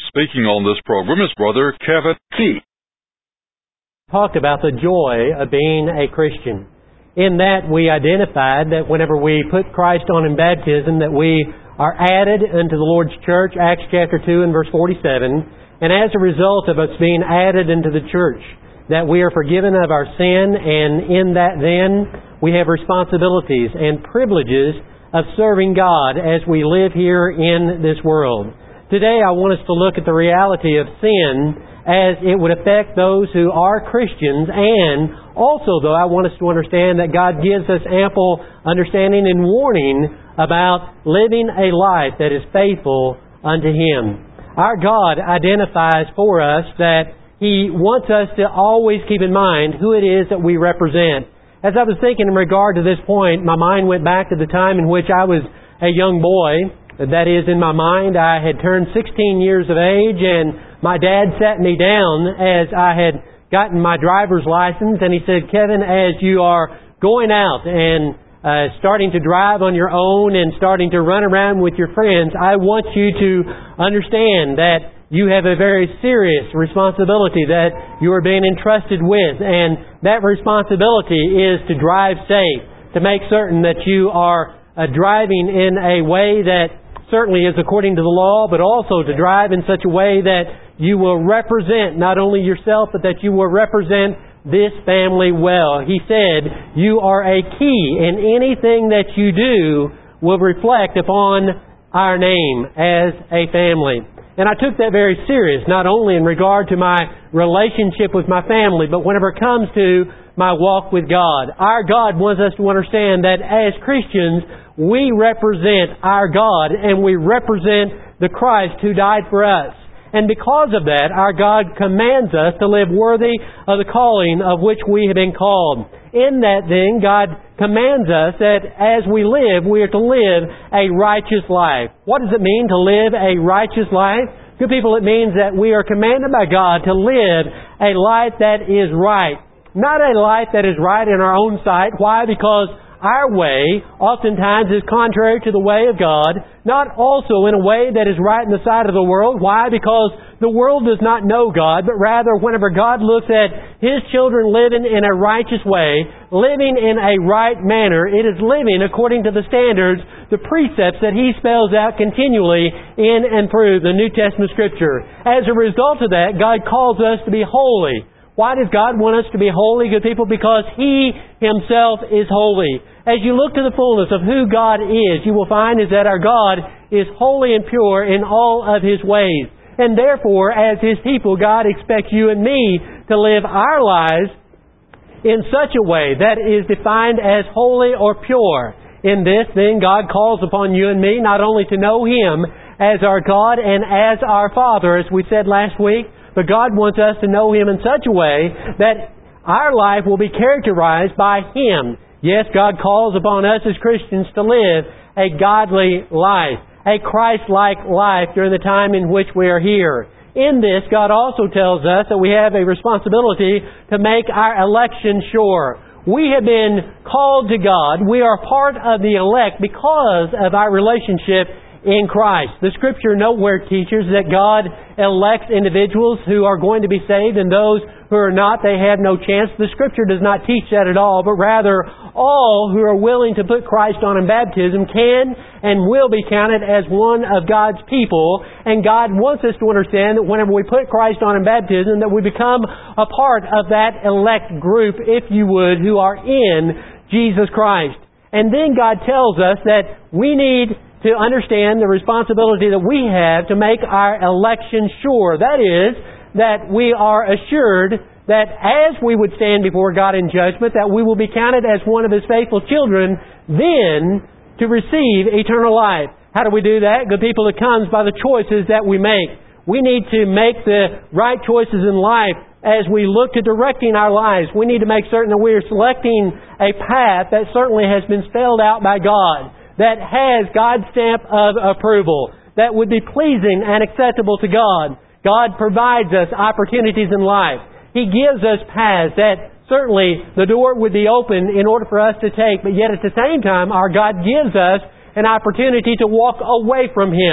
speaking on this program is Brother Kevin T. Talked about the joy of being a Christian. In that we identified that whenever we put Christ on in baptism, that we are added unto the Lord's church, Acts chapter 2 and verse 47. And as a result of us being added into the church, that we are forgiven of our sin, and in that then we have responsibilities and privileges of serving God as we live here in this world. Today I want us to look at the reality of sin as it would affect those who are Christians, and also, though, I want us to understand that God gives us ample understanding and warning about living a life that is faithful unto Him. Our God identifies for us that He wants us to always keep in mind who it is that we represent. As I was thinking in regard to this point, my mind went back to the time in which I was a young boy. That is, in my mind, I had turned 16 years of age, and my dad sat me down as I had gotten my driver's license, and he said, "Kevin, as you are going out and starting to drive on your own and starting to run around with your friends, I want you to understand that you have a very serious responsibility that you are being entrusted with, and that responsibility is to drive safe, to make certain that you are driving in a way that certainly is according to the law, but also to drive in such a way that you will represent not only yourself, but that you will represent this family well." He said, "You are a key, and anything that you do will reflect upon our name as a family." And I took that very serious, not only in regard to my relationship with my family, but whenever it comes to my walk with God. Our God wants us to understand that as Christians, we represent our God, and we represent the Christ who died for us. And because of that, our God commands us to live worthy of the calling of which we have been called. In that then, God commands us that as we live, we are to live a righteous life. What does it mean to live a righteous life? Good people, it means that we are commanded by God to live a life that is right. Not a life that is right in our own sight. Why? Because our way oftentimes is contrary to the way of God, not also in a way that is right in the sight of the world. Why? Because the world does not know God, but rather whenever God looks at His children living in a righteous way, living in a right manner, it is living according to the standards, the precepts that He spells out continually in and through the New Testament Scripture. As a result of that, God calls us to be holy. Why does God want us to be holy, good people? Because He Himself is holy. As you look to the fullness of who God is, you will find is that our God is holy and pure in all of His ways. And therefore, as His people, God expects you and me to live our lives in such a way that is defined as holy or pure. In this, then, God calls upon you and me not only to know Him as our God and as our Father, as we said last week, but God wants us to know Him in such a way that our life will be characterized by Him. Yes, God calls upon us as Christians to live a godly life, a Christ-like life during the time in which we are here. In this, God also tells us that we have a responsibility to make our election sure. We have been called to God. We are part of the elect because of our relationship in Christ. The Scripture nowhere teaches that God elects individuals who are going to be saved, and those who are not, they have no chance. The Scripture does not teach that at all, but rather all who are willing to put Christ on in baptism can and will be counted as one of God's people. And God wants us to understand that whenever we put Christ on in baptism, that we become a part of that elect group, if you would, who are in Jesus Christ. And then God tells us that we need to understand the responsibility that we have to make our election sure. That is, that we are assured that as we would stand before God in judgment, that we will be counted as one of His faithful children, then to receive eternal life. How do we do that? Good people, it comes by the choices that we make. We need to make the right choices in life as we look to directing our lives. We need to make certain that we are selecting a path that certainly has been spelled out by God, that has God's stamp of approval, that would be pleasing and acceptable to God. God provides us opportunities in life. He gives us paths that certainly the door would be open in order for us to take, but yet at the same time our God gives us an opportunity to walk away from Him.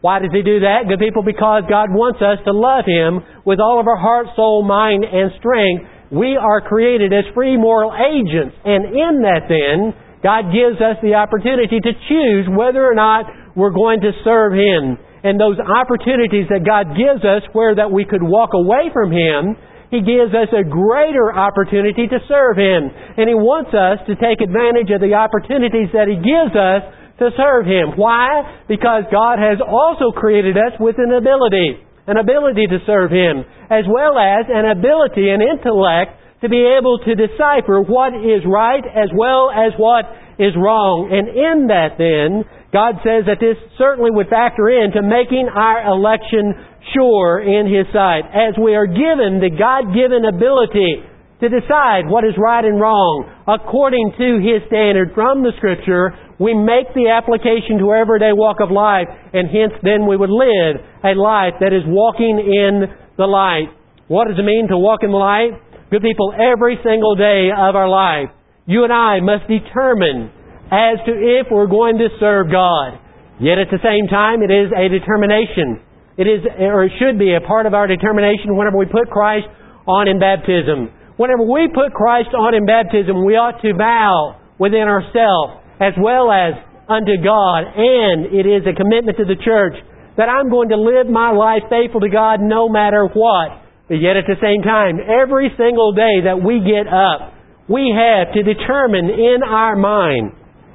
Why does He do that? Good people, because God wants us to love Him with all of our heart, soul, mind, and strength. We are created as free moral agents. And in that then, God gives us the opportunity to choose whether or not we're going to serve Him. And those opportunities that God gives us where that we could walk away from Him, He gives us a greater opportunity to serve Him. And He wants us to take advantage of the opportunities that He gives us to serve Him. Why? Because God has also created us with an ability to serve Him, as well as an ability, an intellect, to be able to decipher what is right as well as what is wrong. And in that then, God says that this certainly would factor into making our election sure in His sight, as we are given the God-given ability to decide what is right and wrong according to His standard from the Scripture. We make the application to our everyday walk of life, and hence then we would live a life that is walking in the light. What does it mean to walk in the light? Good people, every single day of our life, you and I must determine as to if we're going to serve God. Yet at the same time, it is a determination. It is, or it should be, a part of our determination whenever we put Christ on in baptism. Whenever we put Christ on in baptism, we ought to vow within ourselves as well as unto God, and it is a commitment to the church that I'm going to live my life faithful to God no matter what. But yet at the same time, every single day that we get up, we have to determine in our mind,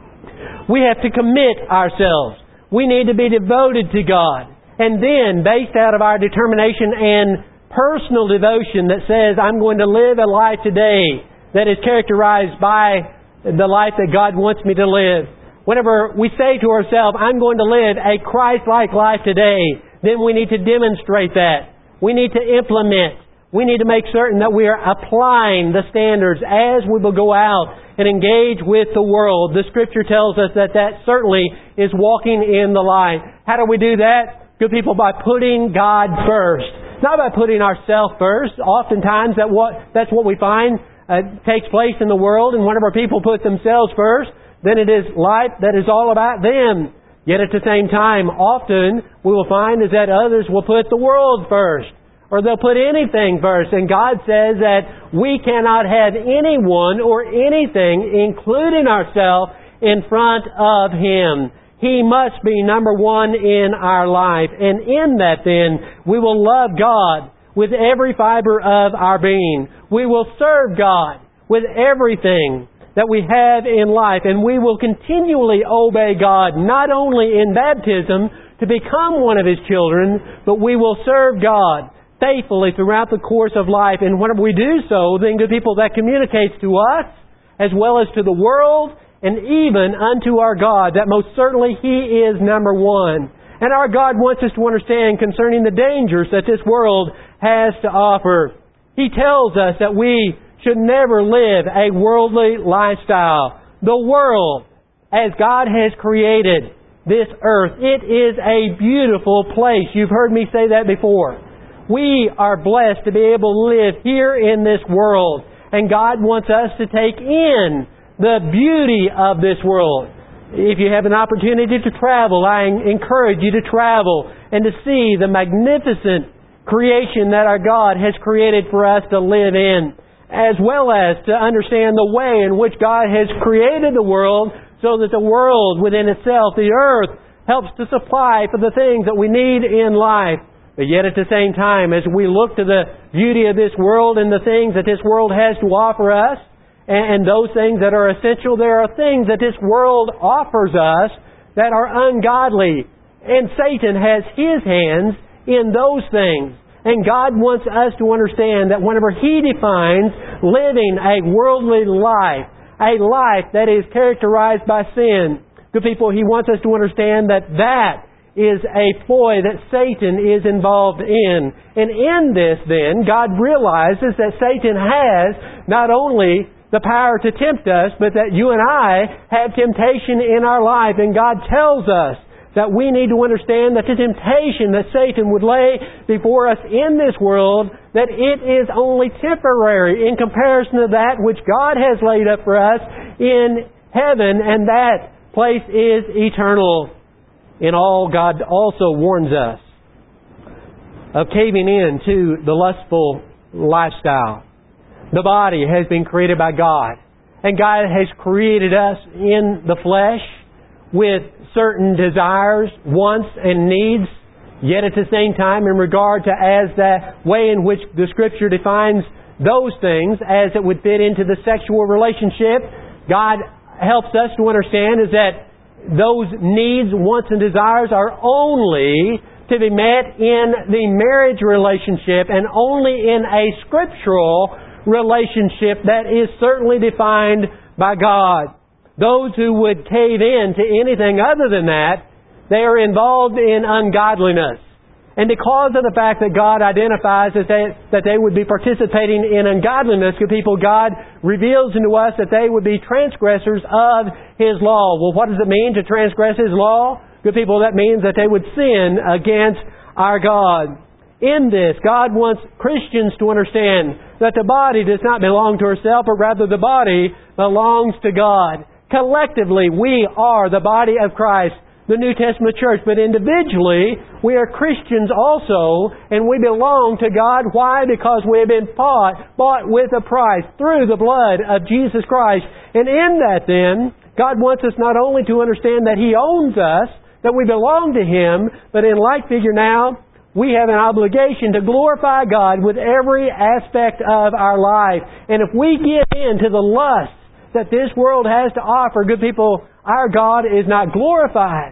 we have to commit ourselves. We need to be devoted to God. And then, based out of our determination and personal devotion that says, I'm going to live a life today that is characterized by the life that God wants me to live. Whenever we say to ourselves, I'm going to live a Christ-like life today, then we need to demonstrate that. We need to implement. We need to make certain that we are applying the standards as we will go out and engage with the world. The Scripture tells us that that certainly is walking in the light. How do we do that? Good people, by putting God first. Not by putting ourselves first. Oftentimes that's what we find takes place in the world, and whenever people put themselves first, then it is life that is all about them. Yet at the same time, often we will find is that others will put the world first, or they'll put anything first. And God says that we cannot have anyone or anything, including ourselves, in front of Him. He must be number one in our life. And in that then, we will love God with every fiber of our being. We will serve God with everything that we have in life. And we will continually obey God, not only in baptism to become one of His children, but we will serve God faithfully throughout the course of life. And whenever we do so, then good people, that communicates to us as well as to the world and even unto our God that most certainly He is number one. And our God wants us to understand concerning the dangers that this world has to offer. He tells us that we should never live a worldly lifestyle. The world, as God has created this earth, it is a beautiful place. You've heard me say that before. We are blessed to be able to live here in this world. And God wants us to take in the beauty of this world. If you have an opportunity to travel, I encourage you to travel and to see the magnificent creation that our God has created for us to live in, as well as to understand the way in which God has created the world so that the world within itself, the earth, helps to supply for the things that we need in life. But yet at the same time, as we look to the beauty of this world and the things that this world has to offer us, and those things that are essential, there are things that this world offers us that are ungodly. And Satan has his hands in those things. And God wants us to understand that whenever He defines living a worldly life, a life that is characterized by sin, good people, He wants us to understand that that is a ploy that Satan is involved in. And in this then, God realizes that Satan has not only the power to tempt us, but that you and I have temptation in our life. And God tells us that we need to understand that the temptation that Satan would lay before us in this world, that it is only temporary in comparison to that which God has laid up for us in heaven, and that place is eternal. in all, God also warns us of caving in to the lustful lifestyle. The body has been created by God, and God has created us in the flesh with certain desires, wants, and needs, yet at the same time, in regard to as that way in which the Scripture defines those things as it would fit into the sexual relationship, God helps us to understand is that those needs, wants, and desires are only to be met in the marriage relationship and only in a scriptural relationship that is certainly defined by God. Those who would cave in to anything other than that, they are involved in ungodliness. And because of the fact that God identifies that they would be participating in ungodliness, good people, God reveals into us that they would be transgressors of His law. Well, what does it mean to transgress His law? Good people, that means that they would sin against our God. In this, God wants Christians to understand that the body does not belong to herself, but rather the body belongs to God. Collectively, we are the body of Christ, the New Testament church, but individually, we are Christians also, and we belong to God. Why? Because we have been bought with a price through the blood of Jesus Christ. And in that then, God wants us not only to understand that He owns us, that we belong to Him, but in like figure now, we have an obligation to glorify God with every aspect of our life. And if we give in to the lust that this world has to offer, good people, our God is not glorified.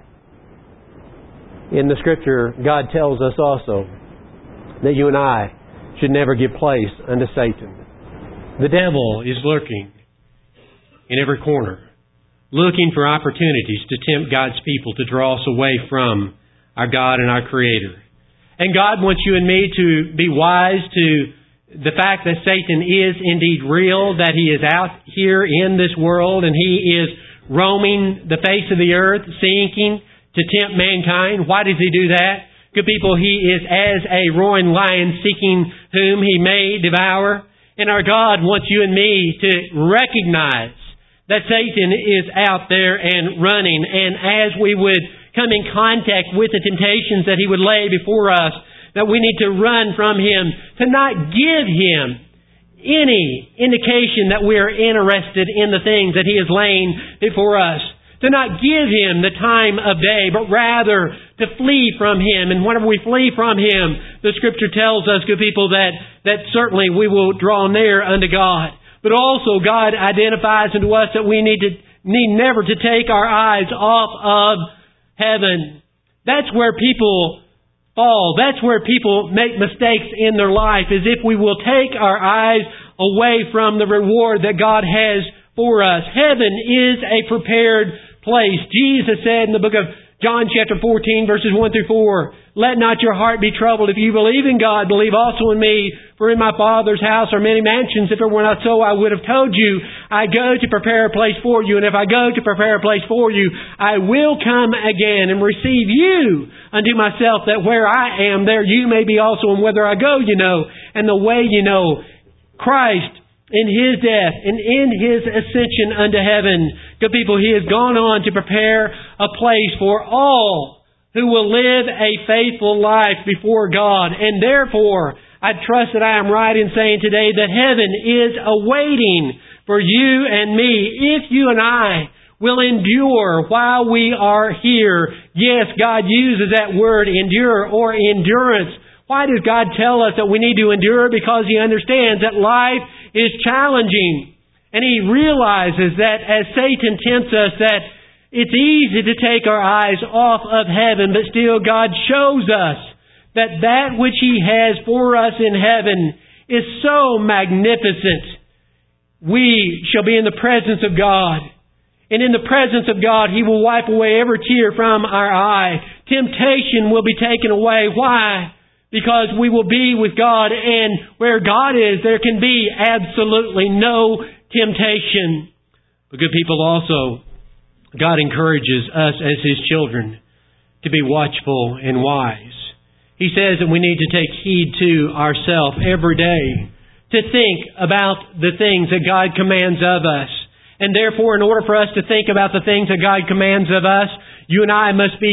In the Scripture, God tells us also that you and I should never give place unto Satan. The devil is lurking in every corner, looking for opportunities to tempt God's people to draw us away from our God and our Creator. And God wants you and me to be wise to the fact that Satan is indeed real, that he is out here in this world and he is roaming the face of the earth, seeking to tempt mankind. Why does he do that? Good people, he is as a roaring lion seeking whom he may devour. And our God wants you and me to recognize that Satan is out there and running. And as we would come in contact with the temptations that he would lay before us, that we need to run from him, to not give him any indication that we are interested in the things that he is laying before us. To not give him the time of day, but rather to flee from him. And whenever we flee from him, the Scripture tells us, good people, that certainly we will draw near unto God. But also God identifies unto us that we need never to take our eyes off of heaven. That's where people fall. That's where people make mistakes in their life, is if we will take our eyes away from the reward that God has for us. Heaven is a prepared place. Jesus said in the book of John chapter 14 verses 1 through 4, "Let not your heart be troubled. If you believe in God, believe also in me. For in my Father's house are many mansions. If it were not so, I would have told you. I go to prepare a place for you. And if I go to prepare a place for you, I will come again and receive you unto myself, that where I am, there you may be also. And whither I go, you know, and the way you know." Christ, in His death and in His ascension unto heaven, good people, He has gone on to prepare a place for all who will live a faithful life before God. And therefore, I trust that I am right in saying today that heaven is awaiting for you and me, if you and I will endure while we are here. Yes, God uses that word endure or endurance. Why does God tell us that we need to endure? Because He understands that life is challenging. And He realizes that as Satan tempts us, that it's easy to take our eyes off of heaven, but still God shows us that which He has for us in heaven is so magnificent. We shall be in the presence of God. And in the presence of God, He will wipe away every tear from our eye. Temptation will be taken away. Why? Because we will be with God, and where God is, there can be absolutely no temptation. But good people, also, God encourages us as His children to be watchful and wise. He says that we need to take heed to ourselves every day, to think about the things that God commands of us. And therefore, in order for us to think about the things that God commands of us, you and I must be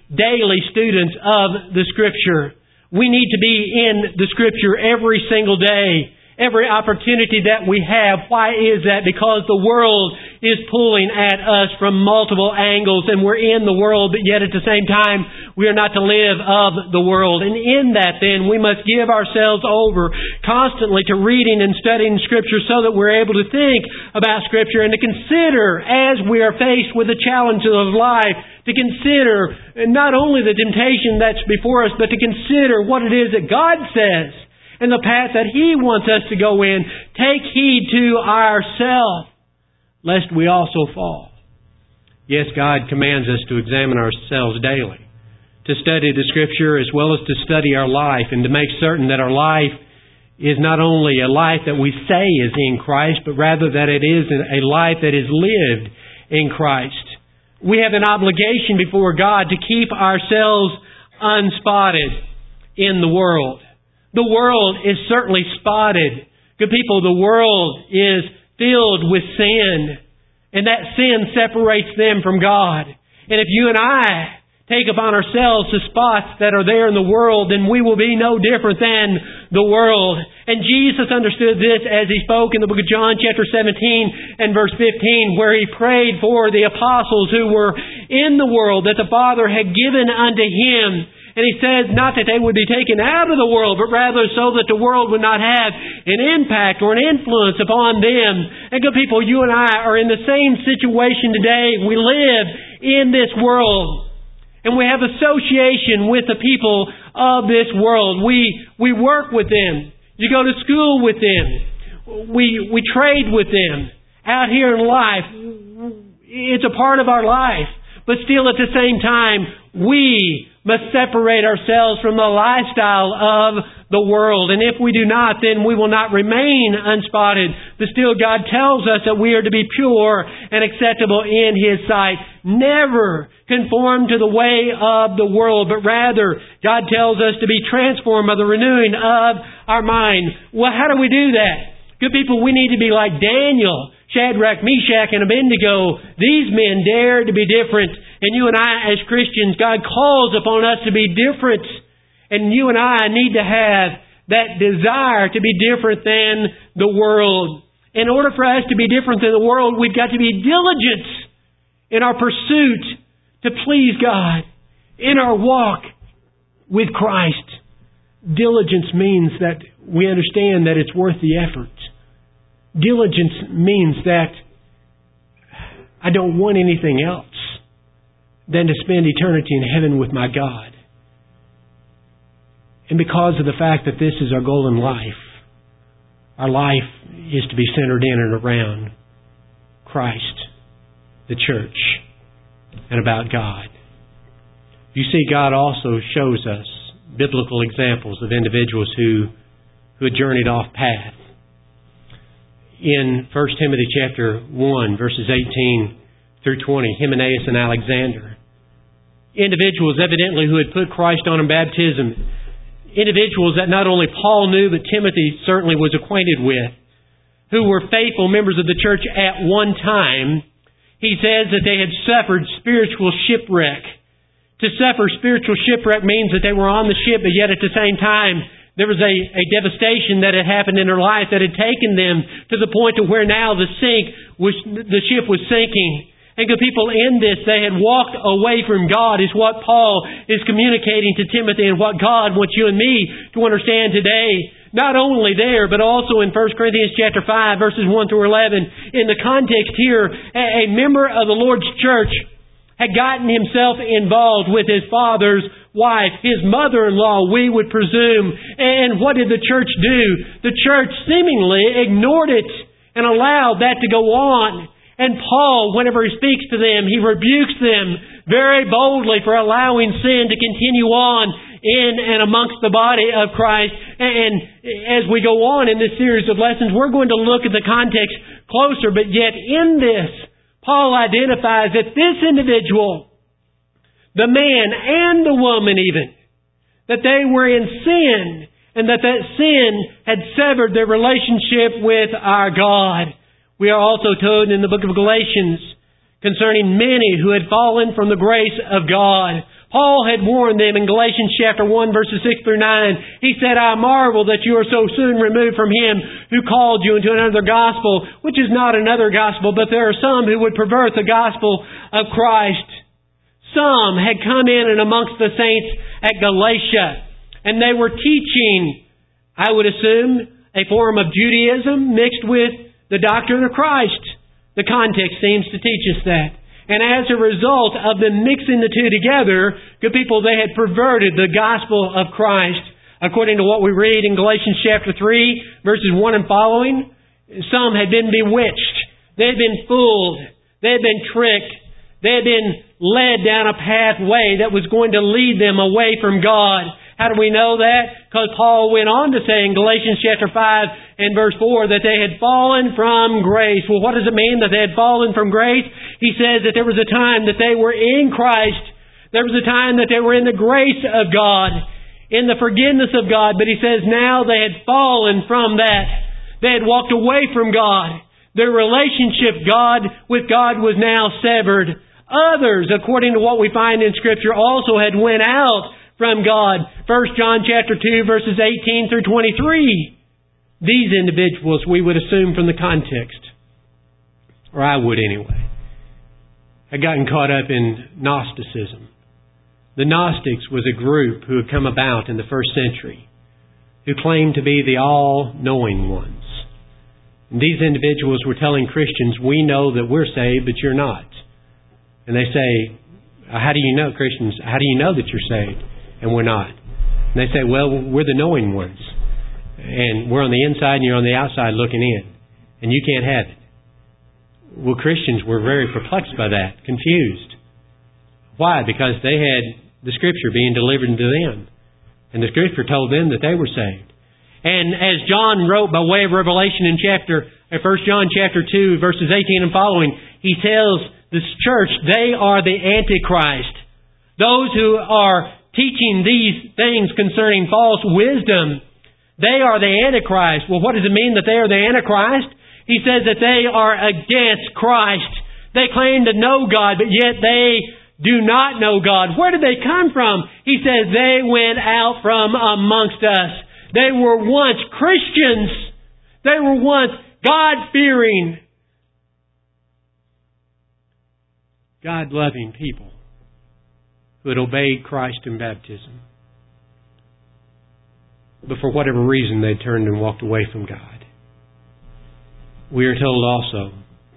daily students of the Scripture. We need to be in the Scripture every single day, every opportunity that we have. Why is that? Because the world is pulling at us from multiple angles, and we're in the world, but yet at the same time, we are not to live of the world. And in that, then, we must give ourselves over constantly to reading and studying Scripture so that we're able to think about Scripture and to consider, as we are faced with the challenges of life, to consider not only the temptation that's before us, but to consider what it is that God says and the path that He wants us to go in. Take heed to ourselves, lest we also fall. Yes, God commands us to examine ourselves daily, to study the Scripture as well as to study our life, and to make certain that our life is not only a life that we say is in Christ, but rather that it is a life that is lived in Christ. We have an obligation before God to keep ourselves unspotted in the world. The world is certainly spotted. Good people, the world is filled with sin, and that sin separates them from God. And if you and I take upon ourselves the spots that are there in the world, then we will be no different than the world. And Jesus understood this as He spoke in the book of John chapter 17 and verse 15, where He prayed for the apostles who were in the world that the Father had given unto Him. And He says not that they would be taken out of the world, but rather so that the world would not have an impact or an influence upon them. And good people, you and I are in the same situation today. We live in this world, and we have association with the people of this world. We work with them. You go to school with them. We trade with them. Out here in life, it's a part of our life. But still at the same time, we must separate ourselves from the lifestyle of the world. And if we do not, then we will not remain unspotted. But still, God tells us that we are to be pure and acceptable in His sight. Never conform to the way of the world, but rather, God tells us to be transformed by the renewing of our mind. Well, how do we do that? Good people, we need to be like Daniel, Shadrach, Meshach, and Abednego. These men dared to be different. And you and I, as Christians, God calls upon us to be different. And you and I need to have that desire to be different than the world. In order for us to be different than the world, we've got to be diligent in our pursuit to please God, in our walk with Christ. Diligence means that we understand that it's worth the effort. Diligence means that I don't want anything else than to spend eternity in heaven with my God. And because of the fact that this is our goal in life, our life is to be centered in and around Christ, the church, and about God. You see, God also shows us biblical examples of individuals who had journeyed off path. In 1 Timothy chapter 1, verses 18 through 20, Hymenaeus and Alexander, individuals evidently who had put Christ on in baptism, individuals that not only Paul knew, but Timothy certainly was acquainted with, who were faithful members of the church at one time. He says that they had suffered spiritual shipwreck. To suffer spiritual shipwreck means that they were on the ship, but yet at the same time, there was a devastation that had happened in their life that had taken them to the point to where now the ship was sinking. And good people, in this, they had walked away from God, is what Paul is communicating to Timothy and what God wants you and me to understand today. Not only there, but also in 1 Corinthians chapter 5, verses 1 through 11. In the context here, a member of the Lord's church had gotten himself involved with his father's wife, his mother-in-law, we would presume. And what did the church do? The church seemingly ignored it and allowed that to go on. And Paul, whenever he speaks to them, he rebukes them very boldly for allowing sin to continue on in and amongst the body of Christ. And as we go on in this series of lessons, we're going to look at the context closer. But yet in this, Paul identifies that this individual, the man and the woman even, that they were in sin, and that sin had severed their relationship with our God. We are also told in the book of Galatians concerning many who had fallen from the grace of God. Paul had warned them in Galatians chapter 1 verses 6 through 9. He said, I marvel that you are so soon removed from Him who called you into another gospel, which is not another gospel, but there are some who would pervert the gospel of Christ. Some had come in and amongst the saints at Galatia, and they were teaching, I would assume, a form of Judaism mixed with the doctrine of Christ. The context seems to teach us that. And as a result of them mixing the two together, good people, they had perverted the gospel of Christ. According to what we read in Galatians chapter 3, verses 1 and following, some had been bewitched. They had been fooled. They had been tricked. They had been led down a pathway that was going to lead them away from God. How do we know that? Because Paul went on to say in Galatians chapter 5 and verse 4 that they had fallen from grace. Well, what does it mean that they had fallen from grace? He says that there was a time that they were in Christ. There was a time that they were in the grace of God, in the forgiveness of God. But he says now they had fallen from that. They had walked away from God. Their relationship with God was now severed. Others, according to what we find in Scripture, also had went out from God. 1 John chapter 2 verses 18 through 23. These individuals, we would assume from the context, or I would anyway, had gotten caught up in Gnosticism. The Gnostics was a group who had come about in the first century, who claimed to be the all-knowing ones. And these individuals were telling Christians, we know that we're saved, but you're not. And they say, how do you know, Christians, how do you know that you're saved? And we're not. And they say, well, we're the knowing ones. And we're on the inside and you're on the outside looking in. And you can't have it. Well, Christians were very perplexed by that, confused. Why? Because they had the Scripture being delivered to them. And the Scripture told them that they were saved. And as John wrote by way of revelation in 1 John chapter 2, verses 18 and following, he tells this church they are the Antichrist. Those who are teaching these things concerning false wisdom, they are the Antichrist. Well, what does it mean that they are the Antichrist? He says that they are against Christ. They claim to know God, but yet they do not know God. Where did they come from? He says they went out from amongst us. They were once Christians. They were once God-fearing, God-loving people who had obeyed Christ in baptism. But for whatever reason, they turned and walked away from God. We are told also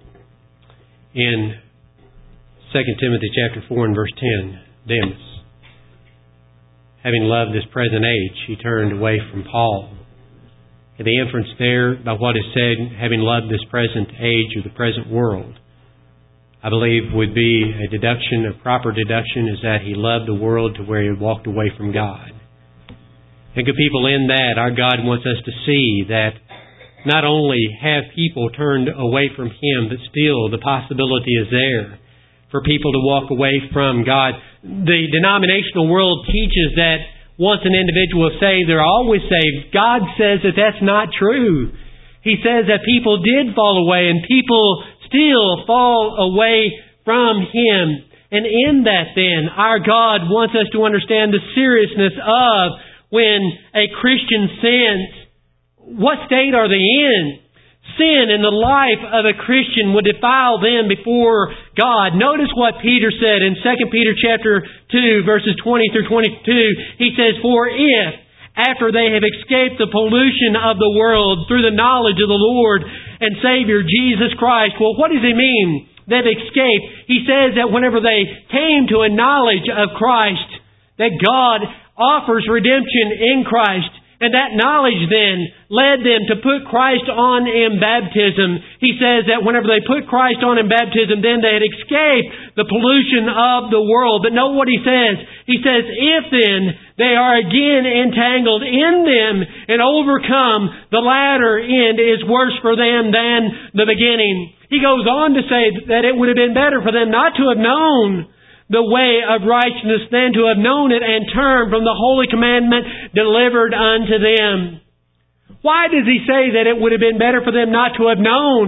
in 2 Timothy chapter 4 and verse 10, Demas, having loved this present age, he turned away from Paul. And the inference there, by what is said, having loved this present age or the present world, I believe would be a deduction, a proper deduction, is that he loved the world to where he walked away from God. And good people, in that, our God wants us to see that not only have people turned away from Him, but still the possibility is there for people to walk away from God. The denominational world teaches that once an individual is saved, they're always saved. God says that that's not true. He says that people did fall away and people still fall away from Him. And in that then, our God wants us to understand the seriousness of when a Christian sins. What state are they in? Sin in the life of a Christian would defile them before God. Notice what Peter said in 2 Peter chapter 2, verses 20 through 22. He says, for if, after they have escaped the pollution of the world through the knowledge of the Lord and Savior Jesus Christ. Well, what does He mean? They've escaped. He says that whenever they came to a knowledge of Christ, that God offers redemption in Christ. And that knowledge then led them to put Christ on in baptism. He says that whenever they put Christ on in baptism, then they had escaped the pollution of the world. But note what he says. He says, if then they are again entangled in them and overcome, the latter end is worse for them than the beginning. He goes on to say that it would have been better for them not to have known the way of righteousness than to have known it and turned from the holy commandment delivered unto them. Why does he say that it would have been better for them not to have known?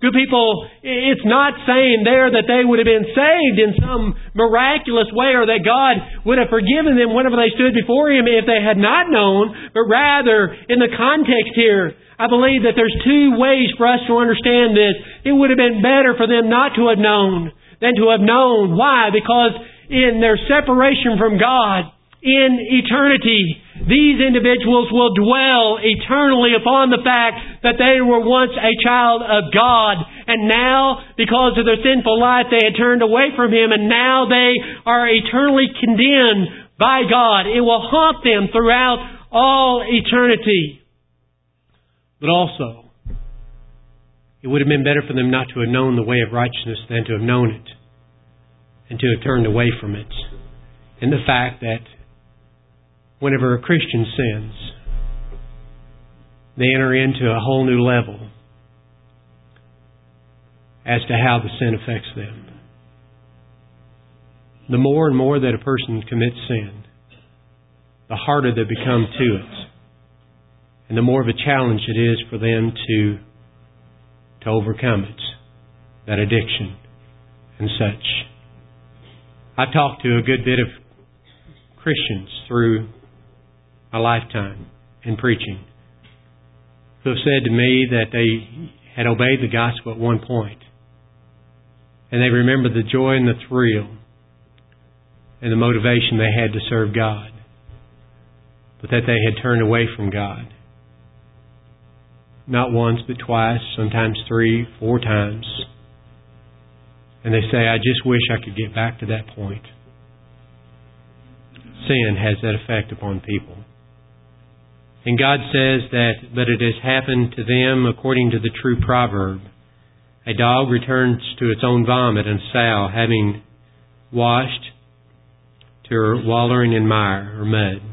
Good people, it's not saying there that they would have been saved in some miraculous way or that God would have forgiven them whenever they stood before Him if they had not known, but rather, in the context here, I believe that there's two ways for us to understand this. It would have been better for them not to have known than to have known. Why? Because in their separation from God, in eternity, these individuals will dwell eternally upon the fact that they were once a child of God, and now, because of their sinful life, they had turned away from Him, and now they are eternally condemned by God. It will haunt them throughout all eternity. But also, it would have been better for them not to have known the way of righteousness than to have known it, and to have turned away from it. And the fact that whenever a Christian sins, they enter into a whole new level as to how the sin affects them. The more and more that a person commits sin, the harder they become to it. And the more of a challenge it is for them to overcome it, that addiction and such. I've talked to a good bit of Christians through my lifetime in preaching who have said to me that they had obeyed the gospel at one point, and they remember the joy and the thrill and the motivation they had to serve God, but that they had turned away from God. Not once, but twice, sometimes 3, 4 times. And they say, I just wish I could get back to that point. Sin has that effect upon people. And God says that, but it has happened to them according to the true proverb. A dog returns to its own vomit, and a sow, having washed, to her wallowing in mire or mud.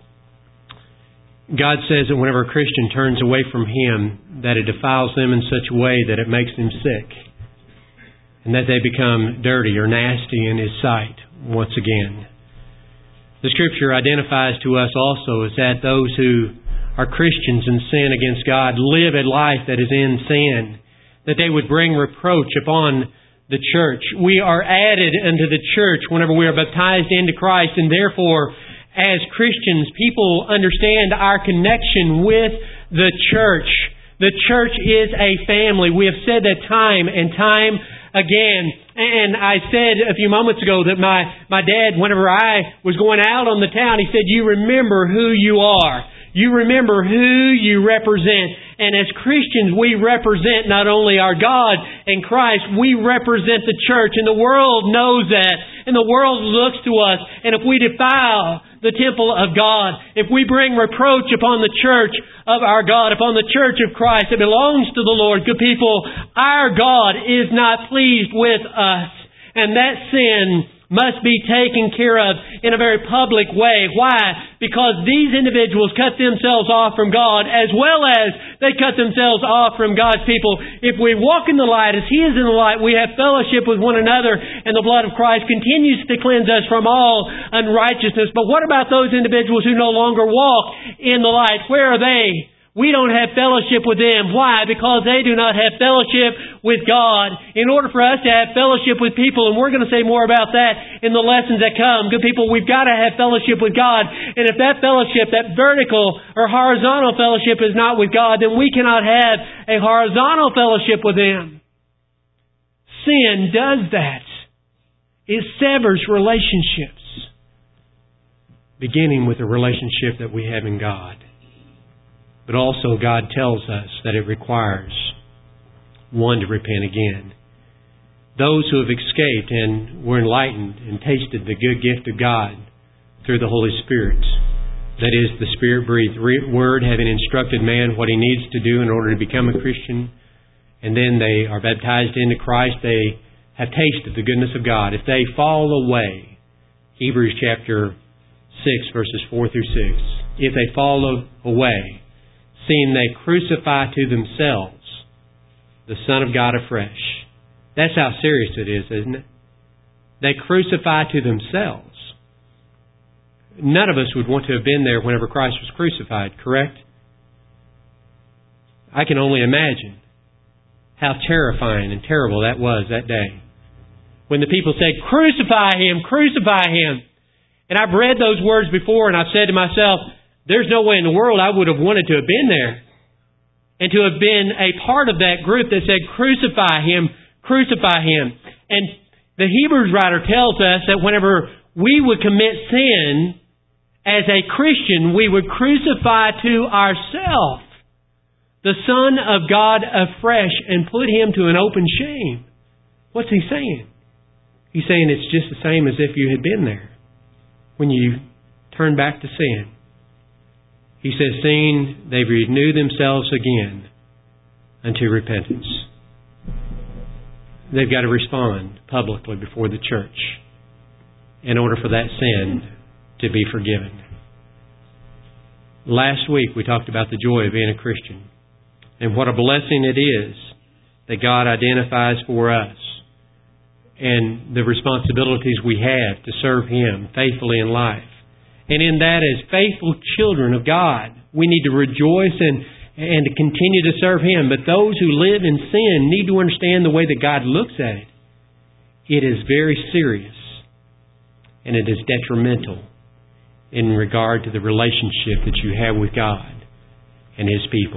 God says that whenever a Christian turns away from Him, that it defiles them in such a way that it makes them sick, and that they become dirty or nasty in His sight once again. The Scripture identifies to us also as that those who are Christians and sin against God live a life that is in sin, that they would bring reproach upon the church. We are added unto the church whenever we are baptized into Christ, and therefore, as Christians, people understand our connection with the church. The church is a family. We have said that time and time again. And I said a few moments ago that my dad, whenever I was going out on the town, he said, you remember who you are. You remember who you represent. And as Christians, we represent not only our God and Christ, we represent the church. And the world knows that. And the world looks to us. And if we defile the temple of God, if we bring reproach upon the church of our God, upon the church of Christ that belongs to the Lord, good people, our God is not pleased with us. And that sin must be taken care of in a very public way. Why? Because these individuals cut themselves off from God as well as they cut themselves off from God's people. If we walk in the light as He is in the light, we have fellowship with one another, and the blood of Christ continues to cleanse us from all unrighteousness. But what about those individuals who no longer walk in the light? Where are they? We don't have fellowship with them. Why? Because they do not have fellowship with God. In order for us to have fellowship with people, and we're going to say more about that in the lessons that come, good people, we've got to have fellowship with God. And if that fellowship, that vertical or horizontal fellowship is not with God, then we cannot have a horizontal fellowship with Him. Sin does that. It severs relationships, beginning with the relationship that we have in God. But also God tells us that it requires one to repent again. Those who have escaped and were enlightened and tasted the good gift of God through the Holy Spirit, that is, the Spirit-breathed Word, having instructed man what he needs to do in order to become a Christian, and then they are baptized into Christ, they have tasted the goodness of God. If they fall away, Hebrews chapter 6, verses 4 through 6, if they fall away, seeing they crucify to themselves the Son of God afresh. That's how serious it is, isn't it? They crucify to themselves. None of us would want to have been there whenever Christ was crucified, correct? I can only imagine how terrifying and terrible that was that day. When the people said, "Crucify Him, crucify Him." And I've read those words before, and I've said to myself, there's no way in the world I would have wanted to have been there. And to have been a part of that group that said, "Crucify Him, crucify Him." And the Hebrews writer tells us that whenever we would commit sin as a Christian, we would crucify to ourselves the Son of God afresh and put Him to an open shame. What's he saying? He's saying it's just the same as if you had been there when you turn back to sin. He says, seeing they renew themselves again unto repentance. They've got to respond publicly before the church in order for that sin to be forgiven. Last week we talked about the joy of being a Christian and what a blessing it is that God identifies for us and the responsibilities we have to serve Him faithfully in life. And in that, as faithful children of God, we need to rejoice and to continue to serve Him. But those who live in sin need to understand the way that God looks at it. It is very serious and it is detrimental in regard to the relationship that you have with God and His people.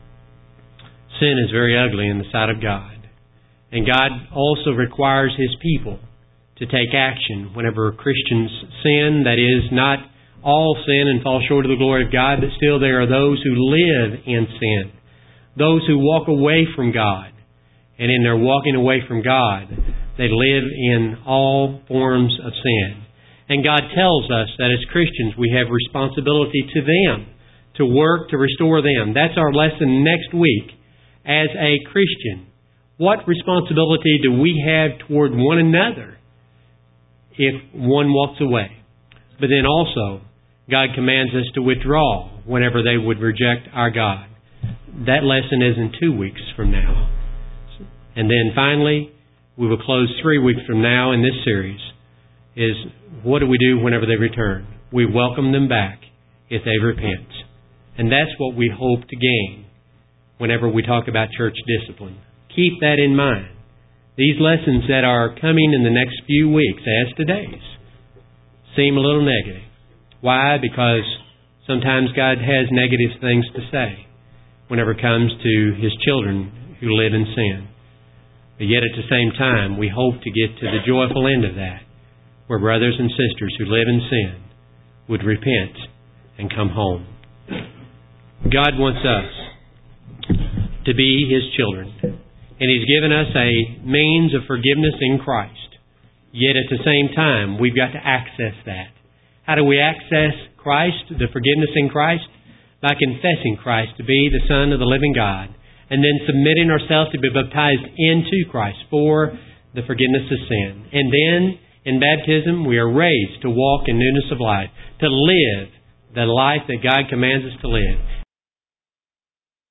Sin is very ugly in the sight of God. And God also requires His people to take action whenever Christians sin. That is, not all sin and fall short of the glory of God, but still there are those who live in sin. Those who walk away from God. And in their walking away from God, they live in all forms of sin. And God tells us that as Christians we have responsibility to them, to work to restore them. That's our lesson next week. As a Christian, what responsibility do we have toward one another if one walks away? But then also, God commands us to withdraw whenever they would reject our God. That lesson is in 2 weeks from now. And then finally, we will close 3 weeks from now in this series, is what do we do whenever they return? We welcome them back if they repent. And that's what we hope to gain whenever we talk about church discipline. Keep that in mind. These lessons that are coming in the next few weeks, as today's, seem a little negative. Why? Because sometimes God has negative things to say whenever it comes to His children who live in sin. But yet at the same time, we hope to get to the joyful end of that, where brothers and sisters who live in sin would repent and come home. God wants us to be His children. And He's given us a means of forgiveness in Christ. Yet at the same time, we've got to access that. How do we access Christ, the forgiveness in Christ? By confessing Christ to be the Son of the living God, and then submitting ourselves to be baptized into Christ for the forgiveness of sin. And then, in baptism, we are raised to walk in newness of life, to live the life that God commands us to live.